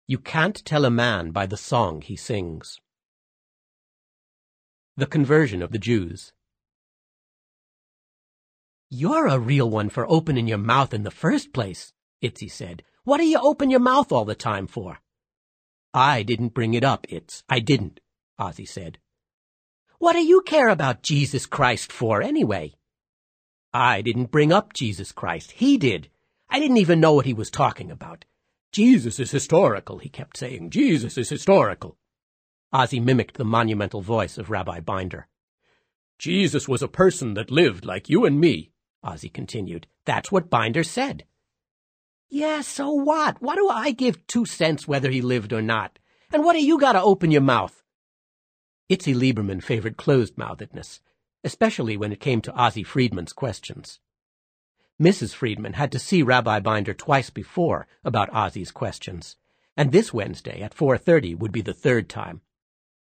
You can't tell a man by the song he sings. The conversion of the Jews. "You're a real one for opening your mouth in the first place," Itzy said. "What do you open your mouth all the time for?" "I didn't bring it up, Itz. I didn't," Ozzy said. "What do you care about Jesus Christ for, anyway?" "I didn't bring up Jesus Christ. He did. I didn't even know what he was talking about. Jesus is historical," he kept saying. "Jesus is historical." Ozzy mimicked the monumental voice of Rabbi Binder. "Jesus was a person that lived like you and me," Ozzy continued. "That's what Binder said." "Yeah, so what? What do I give 2 cents whether he lived or not? And what do you got to open your mouth?" Itzy Lieberman favored closed-mouthedness, especially when it came to Ozzy Friedman's questions. Mrs. Friedman had to see Rabbi Binder twice before about Ozzy's questions, and this Wednesday at 4:30 would be the 3rd time.